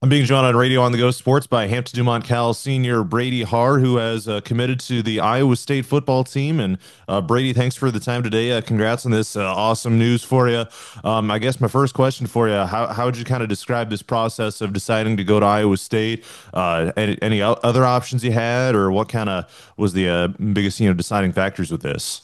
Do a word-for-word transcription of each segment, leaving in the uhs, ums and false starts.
I'm being joined on Radio on the Go Sports by Hampton Dumont Cal senior Brady Har, who has uh, committed to the Iowa State football team. And uh, Brady, thanks for the time today. Uh, congrats on this uh, awesome news for you. Um, I guess my first question for you: How how would you kind of describe this process of deciding to go to Iowa State? Uh, any, any o- other options you had, or what kind of was the uh, biggest you know deciding factors with this?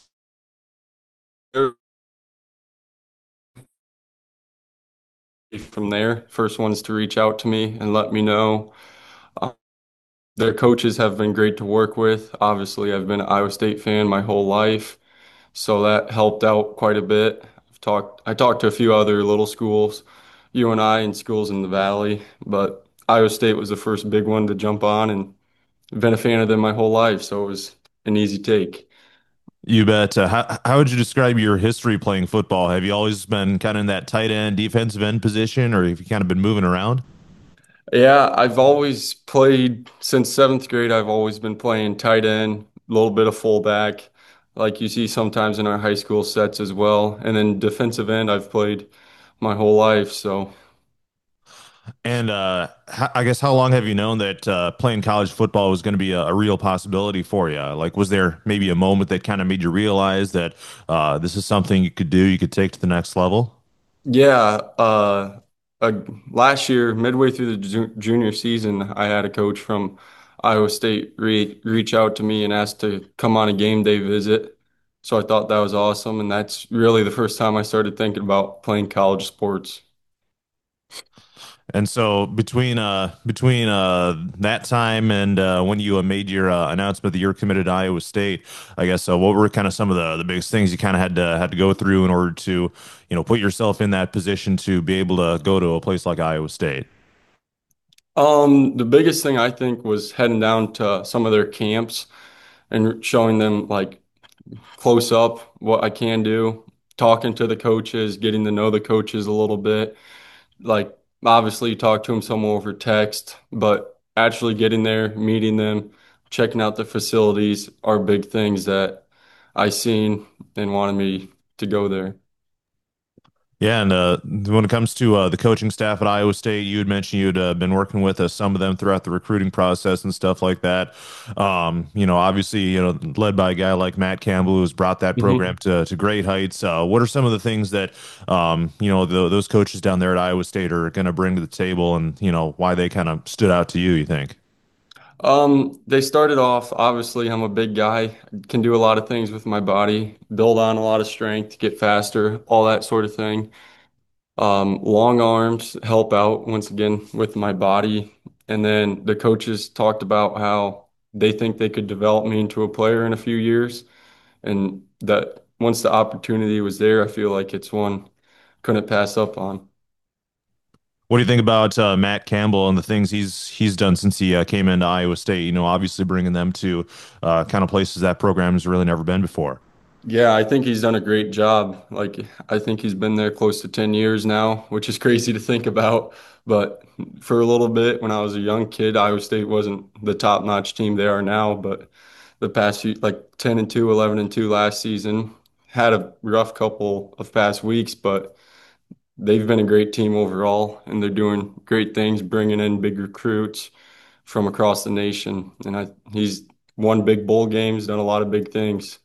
From there, first ones to reach out to me and let me know. Uh, their coaches have been great to work with. Obviously, I've been an Iowa State fan my whole life, so that helped out quite a bit. I've talked, I talked to a few other little schools, U N I and schools in the Valley, but Iowa State was the first big one to jump on, and been a fan of them my whole life, so it was an easy take. You bet. Uh, how how would you describe your history playing football? Have you always been kind of in that tight end, defensive end position, or have you kind of been moving around? Yeah, I've always played since seventh grade. I've always been playing tight end, a little bit of fullback, like you see sometimes in our high school sets as well. And then defensive end, I've played my whole life. So, And uh, h- I guess how long have you known that uh, playing college football was going to be a, a real possibility for you? Like, was there maybe a moment that kind of made you realize that uh, this is something you could do, you could take to the next level? yeah, uh, uh, last year, midway through the ju junior season, I had a coach from Iowa State re reach out to me and ask to come on a game day visit. So I thought that was awesome. And that's really the first time I started thinking about playing college sports. And so between uh between uh that time and uh when you uh, made your uh, announcement that you're committed to Iowa State, I guess uh, what were kind of some of the the biggest things you kind of had to had to go through in order to, you know, put yourself in that position to be able to go to a place like Iowa State? Um, the biggest thing I think was heading down to some of their camps and showing them like close up what I can do, talking to the coaches, getting to know the coaches a little bit. Like obviously talk to them some over text, but actually getting there, meeting them, checking out the facilities are big things that I seen and wanted me to go there. Yeah, and uh, when it comes to uh, the coaching staff at Iowa State, you had mentioned you'd uh, been working with uh, some of them throughout the recruiting process and stuff like that. Um, you know, obviously, you know, led by a guy like Matt Campbell, who's brought that program Mhm. to to great heights. Uh, what are some of the things that um, you know the, those coaches down there at Iowa State are going to bring to the table, and you know why they kind of stood out to you? You think? Um, they started off, obviously, I'm a big guy, can do a lot of things with my body, build on a lot of strength, get faster, all that sort of thing. Um, long arms help out once again with my body. And then the coaches talked about how they think they could develop me into a player in a few years. And that once the opportunity was there, I feel like it's one couldn't pass up on. What do you think about uh, Matt Campbell and the things he's he's done since he uh, came into Iowa State? You know, obviously bringing them to uh, kind of places that program has really never been before. Yeah, I think he's done a great job. Like, I think he's been there close to ten years now, which is crazy to think about. But for a little bit, when I was a young kid, Iowa State wasn't the top-notch team they are now. But the past few, like ten and two, eleven and two last season, had a rough couple of past weeks, but they've been a great team overall, and they're doing great things, bringing in big recruits from across the nation. And I, he's won big bowl games, done a lot of big things.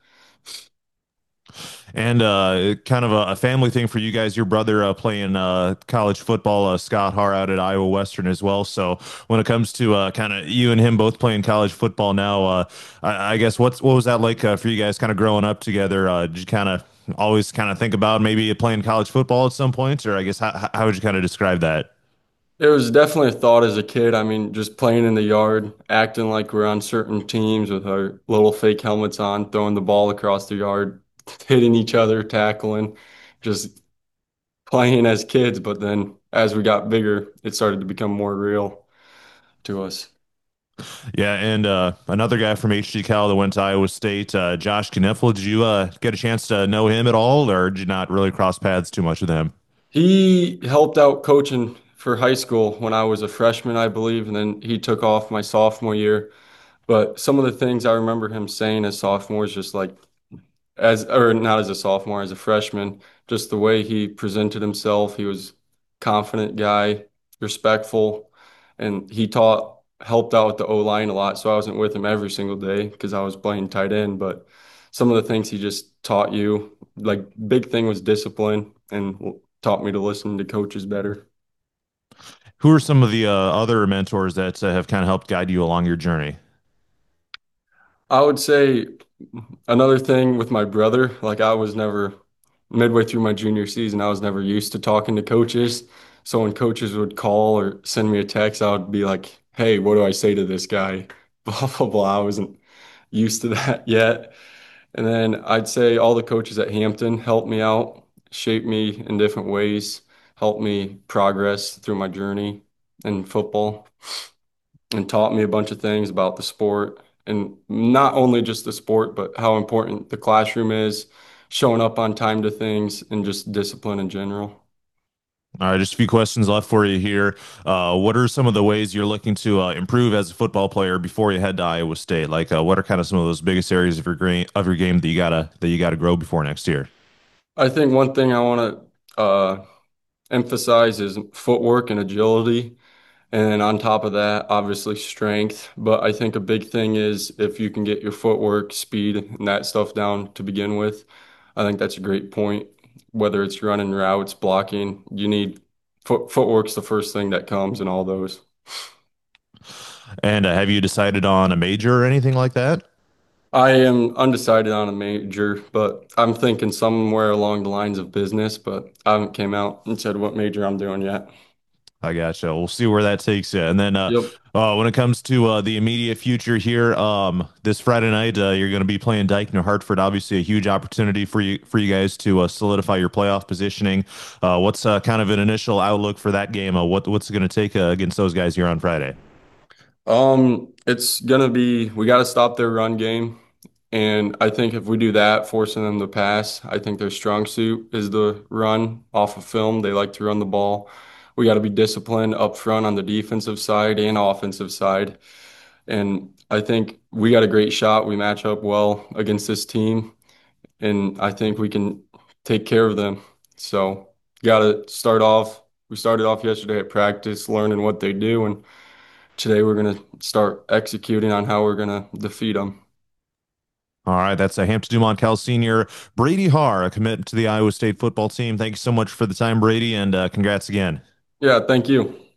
And uh, kind of a, a family thing for you guys. Your brother uh, playing uh, college football, uh, Scott Har out at Iowa Western as well. So when it comes to uh, kind of you and him both playing college football now, uh, I, I guess what's what was that like uh, for you guys kind of growing up together? Uh, did you kind of always kind of think about maybe playing college football at some point, or I guess how how would you kind of describe that? It was definitely a thought as a kid. I mean, just playing in the yard, acting like we're on certain teams with our little fake helmets on, throwing the ball across the yard, hitting each other, tackling, just playing as kids. But then as we got bigger, it started to become more real to us. Yeah, and uh, another guy from H G Cal that went to Iowa State, uh, Josh Kniffel. Did you uh, get a chance to know him at all, or did you not really cross paths too much with him? He helped out coaching for high school when I was a freshman, I believe, and then he took off my sophomore year. But some of the things I remember him saying as sophomores, just like as or not as a sophomore, as a freshman, just the way he presented himself. He was confident guy, respectful, and he taught helped out with the O line a lot. So I wasn't with him every single day because I was playing tight end, but some of the things he just taught you, like big thing was discipline and taught me to listen to coaches better. Who are some of the uh, other mentors that uh, have kind of helped guide you along your journey? I would say another thing with my brother, like I was never midway through my junior season, I was never used to talking to coaches. So when coaches would call or send me a text, I would be like, "Hey, what do I say to this guy?" Blah blah blah. I wasn't used to that yet. And then I'd say all the coaches at Hampton helped me out, shaped me in different ways, helped me progress through my journey in football, and taught me a bunch of things about the sport. And not only just the sport, but how important the classroom is, showing up on time to things, and just discipline in general. All right, just a few questions left for you here. Uh, what are some of the ways you're looking to uh, improve as a football player before you head to Iowa State? Like, uh, what are kind of some of those biggest areas of your gra- of your game that you gotta that you gotta grow before next year? I think one thing I want to uh, emphasize is footwork and agility. And then on top of that, obviously strength. But I think a big thing is if you can get your footwork, speed, and that stuff down to begin with, I think that's a great point. Whether it's running routes, blocking, you need foot footwork's the first thing that comes in all those. And uh, have you decided on a major or anything like that? I am undecided on a major, but I'm thinking somewhere along the lines of business, but I haven't came out and said what major I'm doing yet. I gotcha. We'll see where that takes you. And then uh, Yep. uh, when it comes to uh, the immediate future here, um, this Friday night uh, you're going to be playing Dyke New Hartford. Obviously, a huge opportunity for you for you guys to uh, solidify your playoff positioning. Uh, what's uh, kind of an initial outlook for that game? Uh, what what's it going to take uh, against those guys here on Friday? Um, it's gonna be we got to stop their run game, and I think if we do that, forcing them to pass, I think their strong suit is the run off of film. They like to run the ball. We got to be disciplined up front on the defensive side and offensive side, and I think we got a great shot. We match up well against this team, and I think we can take care of them. So, got to start off. We started off yesterday at practice, learning what they do, and today we're going to start executing on how we're going to defeat them. All right, that's a Hampton Dumont Cal senior Brady Harr, a commit to the Iowa State football team. Thank you so much for the time, Brady, and uh, congrats again. Yeah, thank you.